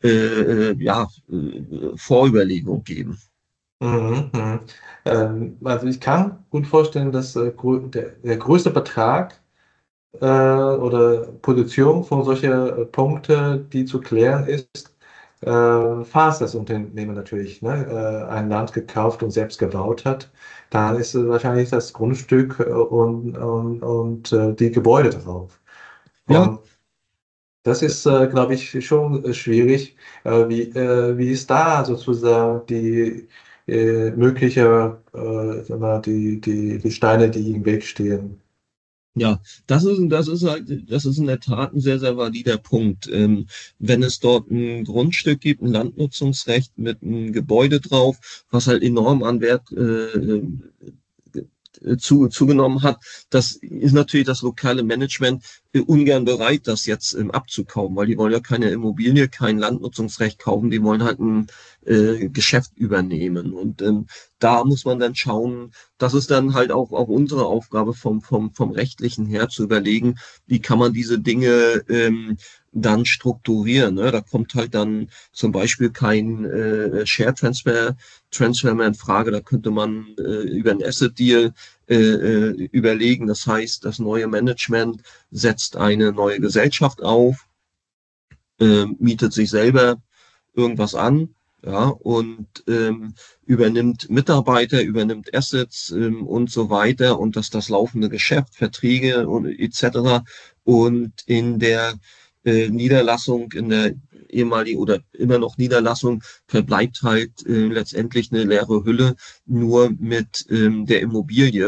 Vorüberlegungen geben. Mhm, mhm. Also ich kann gut vorstellen, dass der größte Betrag oder Position von solchen Punkten, die zu klären ist, falls das Unternehmen natürlich ein Land gekauft und selbst gebaut hat, dann ist es wahrscheinlich das Grundstück und die Gebäude drauf. Ja, Und das ist, glaube ich, schon schwierig. Wie ist da sozusagen die mögliche, sag mal, die Steine, die im Weg stehen? ja, das ist in der Tat ein sehr, sehr valider Punkt. Wenn es dort ein Grundstück gibt, ein Landnutzungsrecht mit einem Gebäude drauf, was halt enorm an Wert zugenommen hat, das ist natürlich das lokale Management ungern bereit, das jetzt abzukaufen, weil die wollen ja keine Immobilie, kein Landnutzungsrecht kaufen, die wollen halt ein Geschäft übernehmen. Und da muss man dann schauen, das ist dann halt auch unsere Aufgabe vom Rechtlichen her zu überlegen, wie kann man diese Dinge dann strukturieren. Ne? Da kommt halt dann zum Beispiel kein Share Transfer mehr in Frage. Da könnte man über einen Asset Deal überlegen. Das heißt, das neue Management setzt eine neue Gesellschaft auf, mietet sich selber irgendwas an, ja, und übernimmt Mitarbeiter, übernimmt Assets und so weiter und das laufende Geschäft, Verträge und etc. Und in der Niederlassung, in der ehemaligen oder immer noch Niederlassung, verbleibt halt letztendlich eine leere Hülle nur mit der Immobilie.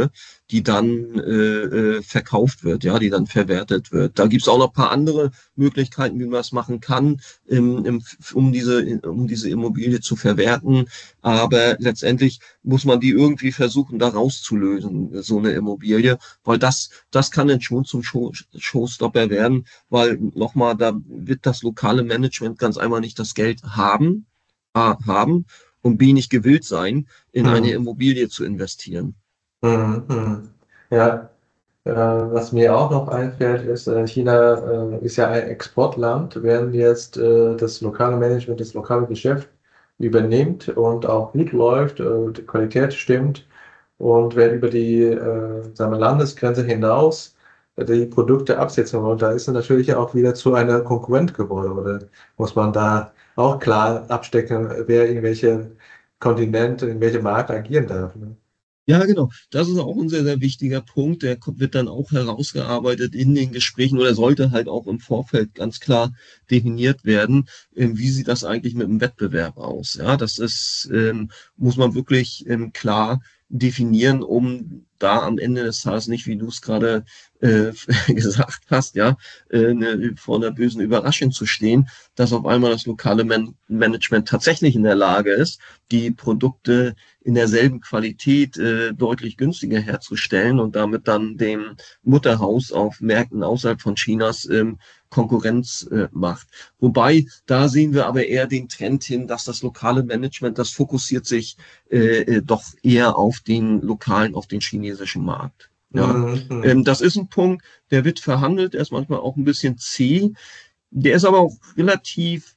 die dann verkauft wird, ja, die dann verwertet wird. Da gibt es auch noch ein paar andere Möglichkeiten, wie man das machen kann, um diese Immobilie zu verwerten. Aber letztendlich muss man die irgendwie versuchen, da rauszulösen, so eine Immobilie, weil das kann dann schon zum Showstopper werden, weil nochmal, da wird das lokale Management ganz einfach nicht das Geld haben, haben und B, nicht gewillt sein, in eine Mhm. Immobilie zu investieren. Mhm. Mhm. Ja, was mir auch noch einfällt, ist, China ist ja ein Exportland. Wenn jetzt das lokale Management, das lokale Geschäft übernimmt und auch gut läuft, die Qualität stimmt und wenn über die sagen wir, Landesgrenze hinaus die Produkte absetzen wollen, da ist es natürlich auch wieder zu einer Konkurrent geworden. Oder muss man da auch klar abstecken, wer in welche Kontinent, in welchem Markt agieren darf. Ne? Ja, genau. Das ist auch ein sehr, sehr wichtiger Punkt. Der wird dann auch herausgearbeitet in den Gesprächen oder sollte halt auch im Vorfeld ganz klar definiert werden, wie sieht das eigentlich mit dem Wettbewerb aus. Ja, das ist, muss man wirklich klar definieren, um da am Ende des Tages nicht, wie du es gerade äh, gesagt hast, ja, vor einer bösen Überraschung zu stehen, dass auf einmal das lokale Management tatsächlich in der Lage ist, die Produkte in derselben Qualität deutlich günstiger herzustellen und damit dann dem Mutterhaus auf Märkten außerhalb von Chinas Konkurrenz macht. Wobei, da sehen wir aber eher den Trend hin, dass das lokale Management, das fokussiert sich doch eher auf den lokalen, auf den chinesischen Markt. Ja, Mhm. das ist ein Punkt, der wird verhandelt, der ist manchmal auch ein bisschen zäh, der ist aber auch relativ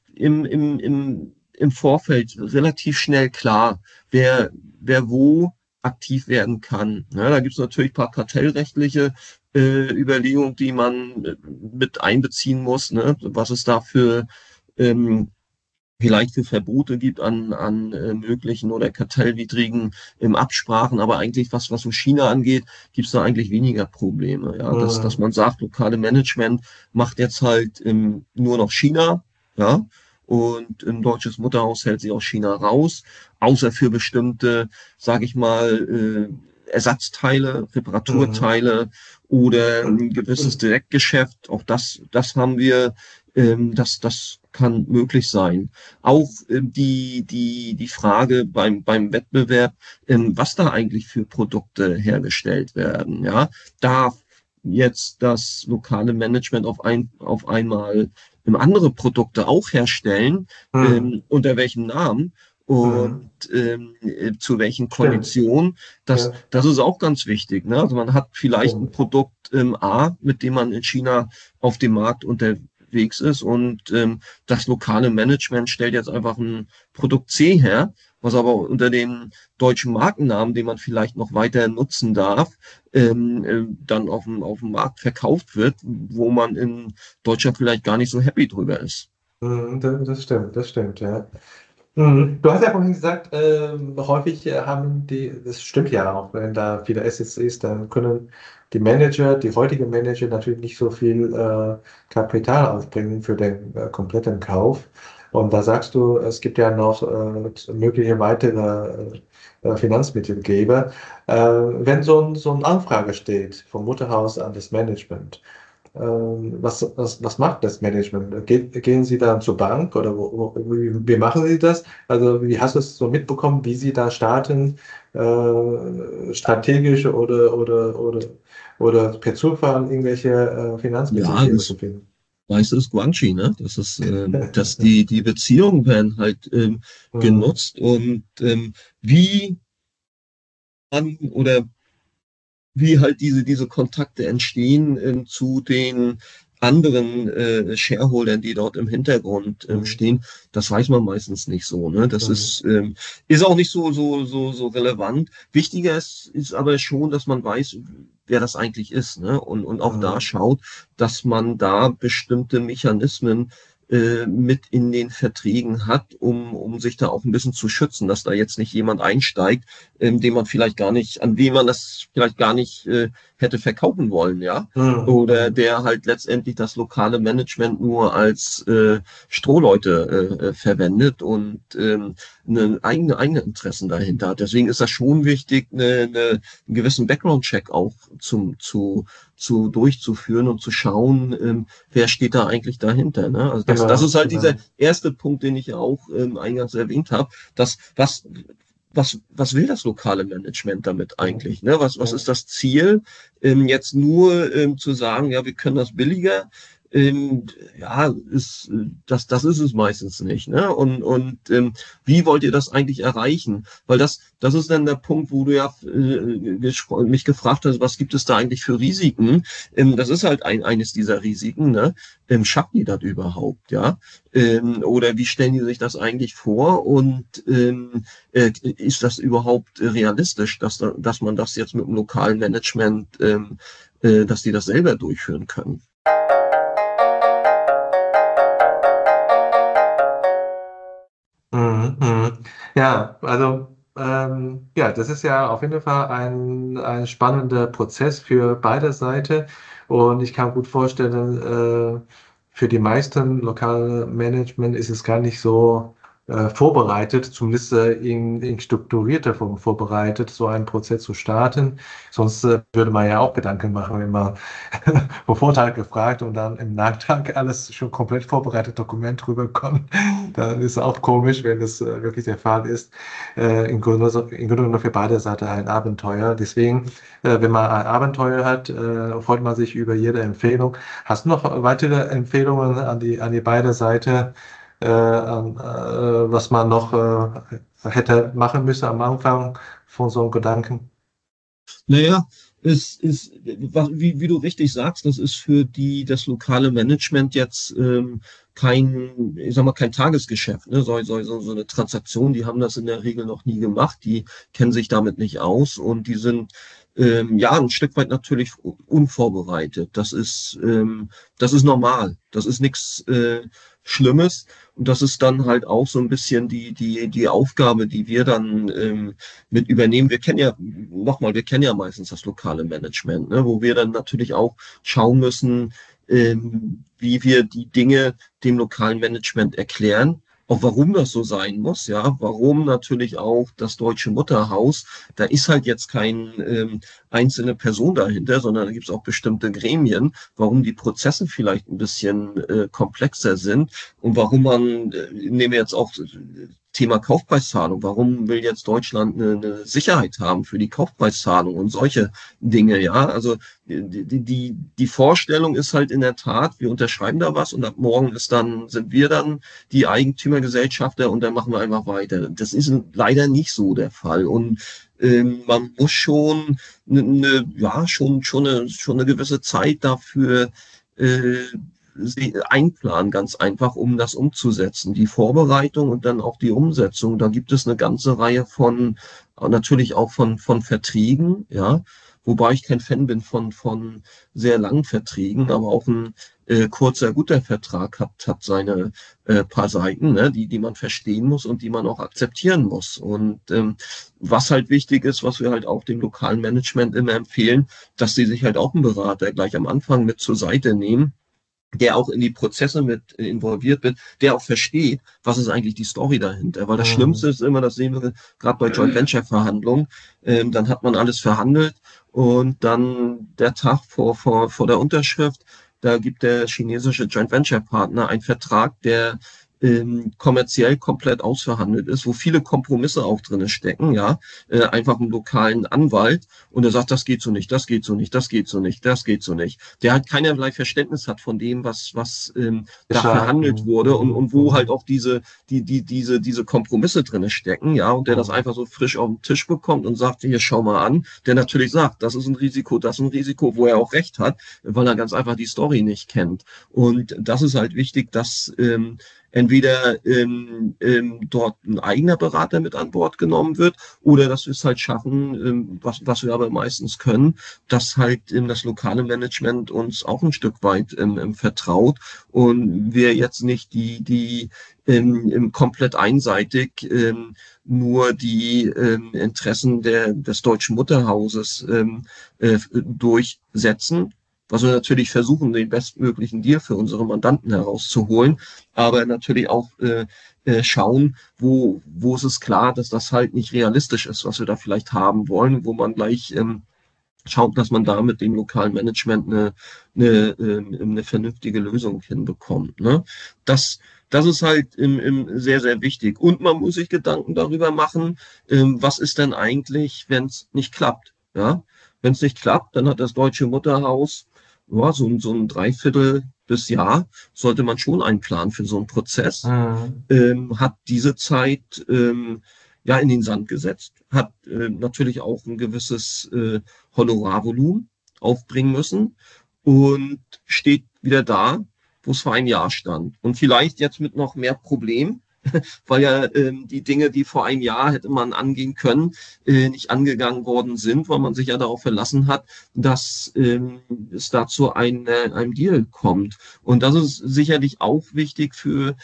im Vorfeld relativ schnell klar, wer wo aktiv werden kann. Ja, da gibt es natürlich ein paar kartellrechtliche Überlegungen, die man mit einbeziehen muss. Ne? Was es da für ähm, vielleicht für Verbote gibt an möglichen oder kartellwidrigen Absprachen, aber eigentlich was so China angeht, gibt es da eigentlich weniger Probleme. Ja, dass Mhm. man sagt, lokale Management macht jetzt halt nur noch China, ja, und ein deutsches Mutterhaus hält sich aus China raus, außer für bestimmte, sage ich mal, Ersatzteile, Mhm. Reparaturteile oder ein gewisses Direktgeschäft. Auch das haben wir, das kann möglich sein. Auch die Frage beim Wettbewerb, was da eigentlich für Produkte hergestellt werden. Ja, darf jetzt das lokale Management auf einmal andere Produkte auch herstellen, Mhm. unter welchem Namen und Mhm. zu welchen Stimmt. Konditionen. Ja, Das ist auch ganz wichtig. Ne? Also man hat vielleicht ein stimmt. Produkt A, mit dem man in China auf dem Markt unterwegs ist und das lokale Management stellt jetzt einfach ein Produkt C her, was aber unter dem deutschen Markennamen, den man vielleicht noch weiter nutzen darf, dann auf dem Markt verkauft wird, wo man in Deutschland vielleicht gar nicht so happy drüber ist. Mhm. Das stimmt, ja. Mhm. Du hast ja vorhin gesagt, häufig haben die, das stimmt ja auch, wenn da viele Assets ist, dann können die Manager, die heutigen Manager natürlich nicht so viel Kapital aufbringen für den kompletten Kauf. Und da sagst du, es gibt ja noch mögliche weitere Finanzmittelgeber. Wenn so eine Anfrage steht vom Mutterhaus an das Management, was macht das Management? Gehen Sie dann zur Bank oder wie machen Sie das? Also wie hast du es so mitbekommen, wie Sie da starten, strategisch oder per Zufall irgendwelche Ja, Finanzmittelgeber zu finden? weißt du, das Guanxi, ne? Das ist, dass die Beziehungen werden halt Mhm. genutzt und wie man oder wie halt diese Kontakte entstehen zu den anderen Shareholdern, die dort im Hintergrund Mhm. stehen, das weiß man meistens nicht so. Ne? Das Mhm. ist auch nicht so relevant. Wichtiger ist aber schon, dass man weiß, wer das eigentlich ist, ne? Und auch da Mhm. schaut, dass man da bestimmte Mechanismen mit in den Verträgen hat, um sich da auch ein bisschen zu schützen, dass da jetzt nicht jemand einsteigt, den man vielleicht gar nicht, an dem man das vielleicht gar nicht hätte verkaufen wollen, ja. Oder der halt letztendlich das lokale Management nur als Strohleute verwendet und eigene Interessen dahinter hat. Deswegen ist das schon wichtig, einen gewissen Background-Check auch durchzuführen und zu schauen, wer steht da eigentlich dahinter. Ne? Also das ist halt dieser erste Punkt, den ich ja auch eingangs erwähnt habe, dass was will das lokale Management damit eigentlich? Ne? Was ist das Ziel? Jetzt nur zu sagen, ja, wir können das billiger. Ja, das ist es meistens nicht. Ne? Und wie wollt ihr das eigentlich erreichen? Weil das ist dann der Punkt, wo du ja mich gefragt hast, was gibt es da eigentlich für Risiken? Das ist halt eines dieser Risiken. Ne? Schaffen die das überhaupt? Ja? Oder wie stellen die sich das eigentlich vor? Und ist das überhaupt realistisch, dass man das jetzt mit dem lokalen Management, dass die das selber durchführen können? Ja, also ja, das ist ja auf jeden Fall ein spannender Prozess für beide Seiten und ich kann gut vorstellen, für die meisten lokalen Management ist es gar nicht so vorbereitet, zumindest in strukturierter Form vorbereitet, so einen Prozess zu starten. Sonst würde man ja auch Gedanken machen, wenn man vor Vortag gefragt und dann im Nachtrag alles schon komplett vorbereitet Dokument rüberkommt. Dann ist es auch komisch, wenn das wirklich der Fall ist. Im Grunde genommen für beide Seiten ein Abenteuer. Deswegen, wenn man ein Abenteuer hat, freut man sich über jede Empfehlung. Hast du noch weitere Empfehlungen an die beide Seiten, was man noch hätte machen müssen am Anfang von so einem Gedanken? Naja, wie du richtig sagst, das ist für das lokale Management jetzt ich sag mal, kein Tagesgeschäft. Ne? So eine Transaktion, die haben das in der Regel noch nie gemacht, die kennen sich damit nicht aus und die sind ja ein Stück weit natürlich unvorbereitet. Das ist normal. Das ist nichts Schlimmes. Und das ist dann halt auch so ein bisschen die Aufgabe, die wir dann mit übernehmen. Wir kennen ja meistens das lokale Management, ne, wo wir dann natürlich auch schauen müssen, wie wir die Dinge dem lokalen Management erklären. Auch warum das so sein muss, ja, warum natürlich auch das deutsche Mutterhaus, da ist halt jetzt kein einzelne Person dahinter, sondern da gibt es auch bestimmte Gremien, warum die Prozesse vielleicht ein bisschen komplexer sind und warum nehmen wir jetzt auch Thema Kaufpreiszahlung. Warum will jetzt Deutschland eine Sicherheit haben für die Kaufpreiszahlung und solche Dinge, ja? Also die Vorstellung ist halt in der Tat, wir unterschreiben da was und ab morgen sind wir dann die Eigentümergesellschafter und dann machen wir einfach weiter. Das ist leider nicht so der Fall. Und man muss schon schon eine gewisse Zeit dafür einplanen, ganz einfach, um das umzusetzen. Die Vorbereitung und dann auch die Umsetzung. Da gibt es eine ganze Reihe natürlich auch von Verträgen, ja, wobei ich kein Fan bin von sehr langen Verträgen, aber auch ein kurzer, guter Vertrag hat seine paar Seiten, ne, die man verstehen muss und die man auch akzeptieren muss. Und was halt wichtig ist, was wir halt auch dem lokalen Management immer empfehlen, dass sie sich halt auch einen Berater gleich am Anfang mit zur Seite nehmen, der auch in die Prozesse mit involviert wird, der auch versteht, was ist eigentlich die Story dahinter. Weil das Schlimmste ist immer, das sehen wir gerade bei Joint Venture Verhandlungen, dann hat man alles verhandelt und dann der Tag vor der Unterschrift, da gibt der chinesische Joint Venture Partner einen Vertrag, der kommerziell komplett ausverhandelt ist, wo viele Kompromisse auch drin stecken, ja, einfach einen lokalen Anwalt und er sagt, das geht so nicht, das geht so nicht, das geht so nicht, das geht so nicht. Der halt keinerlei Verständnis hat von dem, was da verhandelt wurde und wo halt auch diese Kompromisse drin stecken, ja, und der das einfach so frisch auf den Tisch bekommt und sagt, hier, schau mal an, der natürlich sagt, das ist ein Risiko, wo er auch recht hat, weil er ganz einfach die Story nicht kennt. Und das ist halt wichtig, dass entweder dort ein eigener Berater mit an Bord genommen wird oder dass wir es halt schaffen, was wir aber meistens können, dass halt das lokale Management uns auch ein Stück weit vertraut und wir jetzt nicht die komplett einseitig nur die Interessen des deutschen Mutterhauses durchsetzen, was wir natürlich versuchen, den bestmöglichen Deal für unsere Mandanten herauszuholen, aber natürlich auch schauen, wo ist es klar, dass das halt nicht realistisch ist, was wir da vielleicht haben wollen, wo man gleich schaut, dass man da mit dem lokalen Management eine vernünftige Lösung hinbekommt. Ne? Das ist halt sehr, sehr wichtig. Und man muss sich Gedanken darüber machen, was ist denn eigentlich, wenn es nicht klappt. Ja? Wenn es nicht klappt, dann hat das deutsche Mutterhaus ja, so ein Dreiviertel bis Jahr, sollte man schon einen Plan für so einen Prozess, hat diese Zeit ja in den Sand gesetzt, hat natürlich auch ein gewisses Honorarvolumen aufbringen müssen und steht wieder da, wo es vor einem Jahr stand. Und vielleicht jetzt mit noch mehr Problemen, weil ja die Dinge, die vor einem Jahr hätte man angehen können, nicht angegangen worden sind, weil man sich ja darauf verlassen hat, dass es dazu einem Deal kommt. Und das ist sicherlich auch wichtig für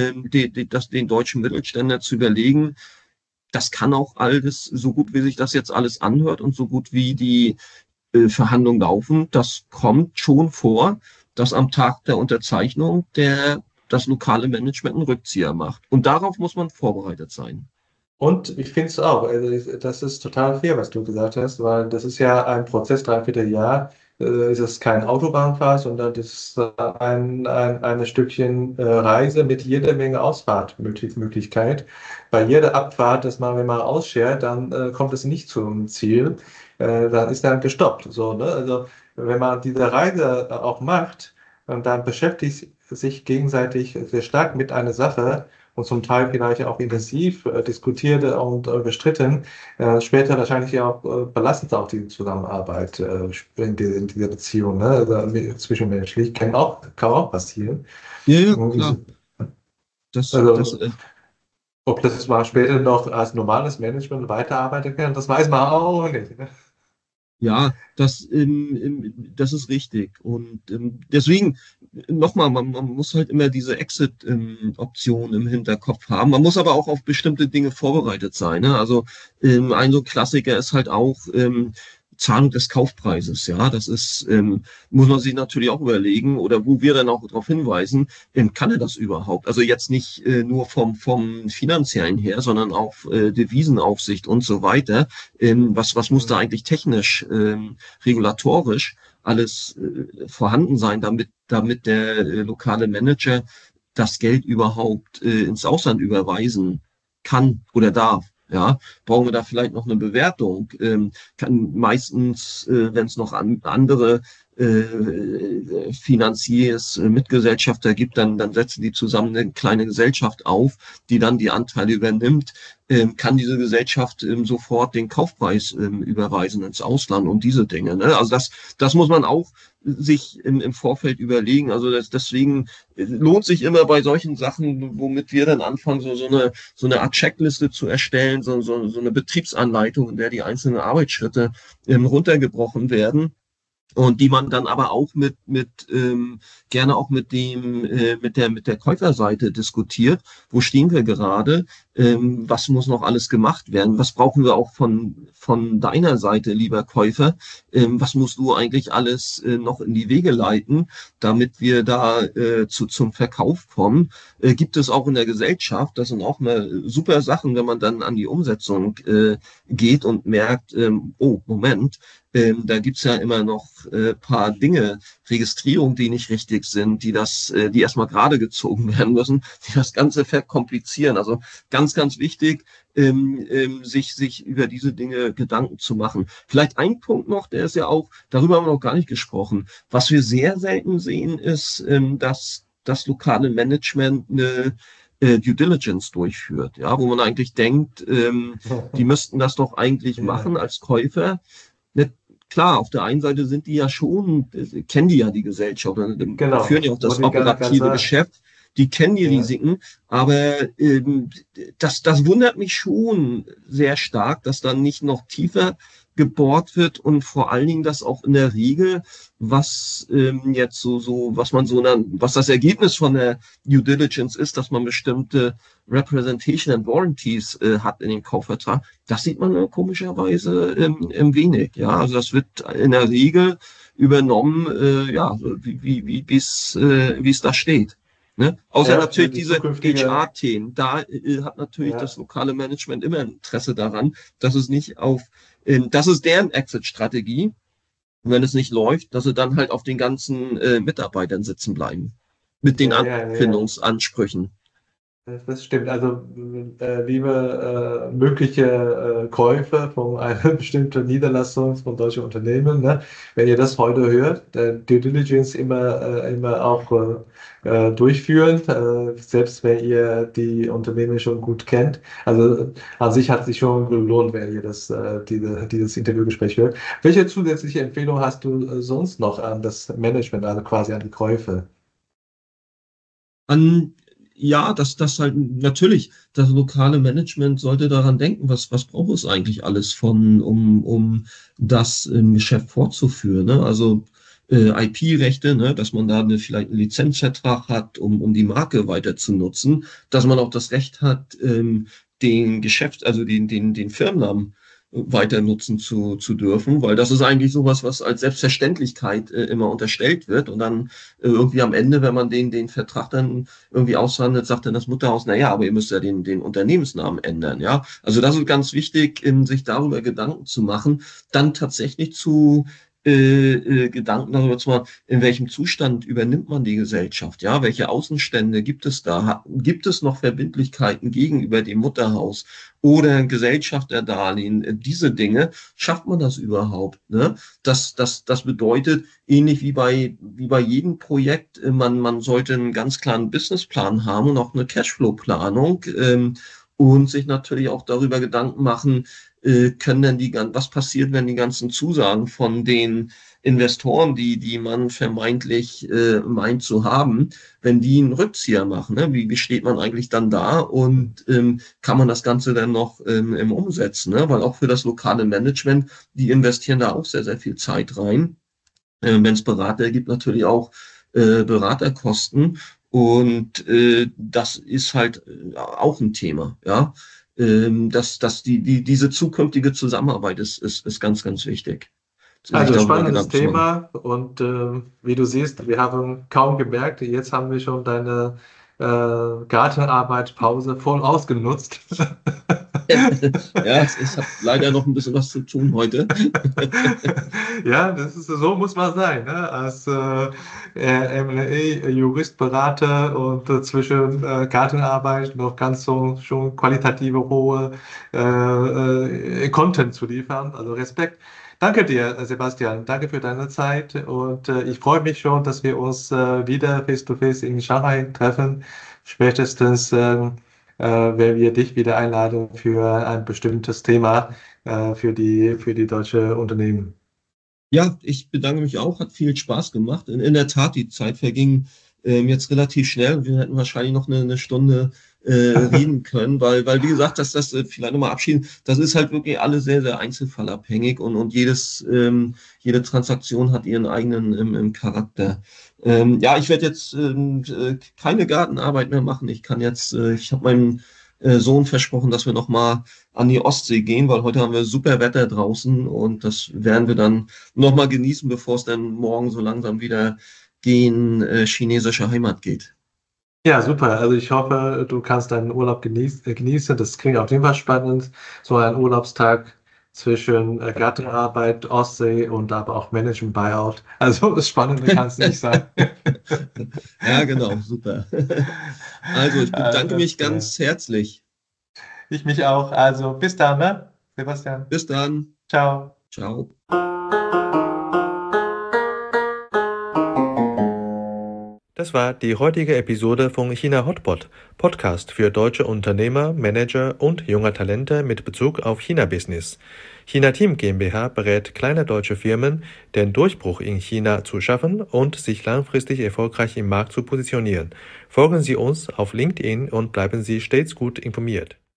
den deutschen Mittelständler zu überlegen. Das kann auch alles, so gut wie sich das jetzt alles anhört und so gut wie die Verhandlungen laufen, das kommt schon vor, dass am Tag der Unterzeichnung das lokale Management einen Rückzieher macht. Und darauf muss man vorbereitet sein. Und ich finde es auch, also das ist total fair, was du gesagt hast, weil das ist ja ein Prozess, dreiviertel Jahr, ist es kein Autobahnfahrt, sondern das ist ein Stückchen Reise mit jeder Menge Ausfahrtmöglichkeit. Bei jeder Abfahrt, dass man, wenn man ausschert, dann kommt es nicht zum Ziel, dann ist dann gestoppt. So, ne? Also wenn man diese Reise auch macht, dann beschäftigt sich gegenseitig sehr stark mit einer Sache und zum Teil vielleicht auch intensiv diskutiert und bestritten, später wahrscheinlich auch belastet auch die Zusammenarbeit in dieser Beziehung, ne? Also, zwischenmenschlich kann auch passieren. Ja, klar. Ob das mal später noch als normales Management weiterarbeiten kann, das weiß man auch nicht. Ne? Ja, das ist richtig. Und deswegen, nochmal, man muss halt immer diese Exit-Option im Hinterkopf haben. Man muss aber auch auf bestimmte Dinge vorbereitet sein. Ne? Also ein so Klassiker ist halt auch Zahlung des Kaufpreises. Ja, das ist, muss man sich natürlich auch überlegen oder wo wir dann auch darauf hinweisen, kann er das überhaupt? Also jetzt nicht nur vom finanziellen her, sondern auch Devisenaufsicht und so weiter. Was muss da eigentlich technisch, regulatorisch alles vorhanden sein, damit der lokale Manager das Geld überhaupt ins Ausland überweisen kann oder darf? Ja, brauchen wir da vielleicht noch eine Bewertung? Kann meistens, wenn es noch andere Finanziers, Mitgesellschafter gibt, dann setzen die zusammen eine kleine Gesellschaft auf, die dann die Anteile übernimmt. Kann diese Gesellschaft sofort den Kaufpreis überweisen ins Ausland und diese Dinge. Ne? Also das muss man auch sich im Vorfeld überlegen. Also deswegen lohnt sich immer bei solchen Sachen, womit wir dann anfangen, so eine Art Checkliste zu erstellen, so eine Betriebsanleitung, in der die einzelnen Arbeitsschritte runtergebrochen werden. Und die man dann aber auch gerne auch mit der Käuferseite diskutiert. Wo stehen wir gerade? Was muss noch alles gemacht werden? Was brauchen wir auch von deiner Seite, lieber Käufer? Was musst du eigentlich alles noch in die Wege leiten, damit wir da zum Verkauf kommen? Gibt es auch in der Gesellschaft, das sind auch mal super Sachen, wenn man dann an die Umsetzung geht und merkt, oh, Moment, da gibt's ja immer noch paar Dinge, Registrierungen, die nicht richtig sind, die erstmal gerade gezogen werden müssen, die das Ganze verkomplizieren. Also ganz, ganz wichtig, sich über diese Dinge Gedanken zu machen. Vielleicht ein Punkt noch, der ist ja auch, darüber haben wir noch gar nicht gesprochen. Was wir sehr selten sehen, ist, dass das lokale Management eine Due Diligence durchführt, ja, wo man eigentlich denkt, die müssten das doch eigentlich machen als Käufer. Klar, auf der einen Seite kennen die ja die Gesellschaft, Genau, führen ja auch das operative Geschäft. die kennen die Ja. Risiken, aber das wundert mich schon sehr stark, dass dann nicht noch tiefer gebohrt wird und vor allen Dingen, dass auch in der Regel, was jetzt was das Ergebnis von der Due Diligence ist, dass man bestimmte Representation and Warranties hat in dem Kaufvertrag, das sieht man komischerweise wenig. Ja, also das wird in der Regel übernommen, ja, wie es da steht. Ne? Außer Ja, natürlich die diese zukünftige, HR-Themen. Da hat natürlich das ja, lokale Management immer ein Interesse daran, dass es nicht das ist deren Exit-Strategie. Und wenn es nicht läuft, dass sie dann halt auf den ganzen Mitarbeitern sitzen bleiben. Mit den ja, ja, ja. Anfindungsansprüchen. Das stimmt. Also, liebe mögliche Käufer von einer bestimmten Niederlassung von deutschen Unternehmen, ne? Wenn ihr das heute hört, Due Diligence immer auch durchführen, selbst wenn ihr die Unternehmen schon gut kennt. Also an sich hat sich schon gelohnt, wenn ihr dieses Interviewgespräch hört. Welche zusätzliche Empfehlung hast du sonst noch an das Management, also quasi an die Käufer? An, ja, das halt natürlich, das lokale Management sollte daran denken, was braucht es eigentlich alles um das im Geschäft fortzuführen. Ne? Also IP-Rechte, ne? Dass man da vielleicht einen Lizenzvertrag hat, um die Marke weiter zu nutzen, dass man auch das Recht hat, also den Firmennamen weiter nutzen zu dürfen, weil das ist eigentlich sowas, was als Selbstverständlichkeit immer unterstellt wird und dann irgendwie am Ende, wenn man den Vertrag dann irgendwie aushandelt, sagt dann das Mutterhaus, na ja, aber ihr müsst ja den Unternehmensnamen ändern, ja. Also das ist ganz wichtig, sich darüber Gedanken zu machen, dann tatsächlich Gedanken darüber zu machen, in welchem Zustand übernimmt man die Gesellschaft, ja, welche Außenstände gibt es da, gibt es noch Verbindlichkeiten gegenüber dem Mutterhaus oder Gesellschafterdarlehen, diese Dinge, schafft man das überhaupt, ne? Das bedeutet, ähnlich wie bei jedem Projekt, man sollte einen ganz klaren Businessplan haben und auch eine Cashflow-Planung und sich natürlich auch darüber Gedanken machen, was passiert, wenn die ganzen Zusagen von den Investoren, die man vermeintlich meint zu haben, wenn die einen Rückzieher machen, ne? Wie steht man eigentlich dann da und kann man das Ganze dann noch im Umsetzen, ne? Weil auch für das lokale Management, die investieren da auch sehr, sehr viel Zeit rein. Wenn es Berater gibt, natürlich auch Beraterkosten. Und das ist halt auch ein Thema, ja. Diese zukünftige Zusammenarbeit ist ganz, ganz wichtig, sich Also darüber spannendes Gedanken zu machen. Thema und wie du siehst, wir haben kaum gemerkt, jetzt haben wir schon deine Gartenarbeit-Pause voll ausgenutzt. Ja, ich habe leider noch ein bisschen was zu tun heute. Ja, das ist so muss man sein, ne? Als M&A, Jurist, Berater und zwischen Gartenarbeit noch ganz so schon qualitative hohe Content zu liefern. Also Respekt. Danke dir, Sebastian. Danke für deine Zeit und ich freue mich schon, dass wir uns wieder face-to-face in Shanghai treffen. Spätestens, wenn wir dich wieder einladen für ein bestimmtes Thema für die deutsche Unternehmen. Ja, ich bedanke mich auch, hat viel Spaß gemacht. In der Tat, die Zeit verging jetzt relativ schnell. Wir hätten wahrscheinlich noch eine Stunde reden können, weil wie gesagt, das vielleicht nochmal abschieden, das ist halt wirklich alles sehr, sehr einzelfallabhängig und jede Transaktion hat ihren eigenen im Charakter. Ja, ich werde jetzt keine Gartenarbeit mehr machen. Ich habe meinem Sohn versprochen, dass wir nochmal an die Ostsee gehen, weil heute haben wir super Wetter draußen und das werden wir dann nochmal genießen, bevor es dann morgen so langsam wieder gegen chinesische Heimat geht. Ja, super. Also ich hoffe, du kannst deinen Urlaub genießen. Das klingt auf jeden Fall spannend. So ein Urlaubstag zwischen Gartenarbeit, Ostsee und aber auch Management Buyout. Also das Spannende kann es nicht sein. Ja, genau, super. Also, ich bedanke mich Alles klar. ganz herzlich. Ich mich auch. Also bis dann, ne? Sebastian. Bis dann. Ciao. Ciao. Das war die heutige Episode von China Hotpot, Podcast für deutsche Unternehmer, Manager und junge Talente mit Bezug auf China-Business. China Team GmbH berät kleine deutsche Firmen, den Durchbruch in China zu schaffen und sich langfristig erfolgreich im Markt zu positionieren. Folgen Sie uns auf LinkedIn und bleiben Sie stets gut informiert.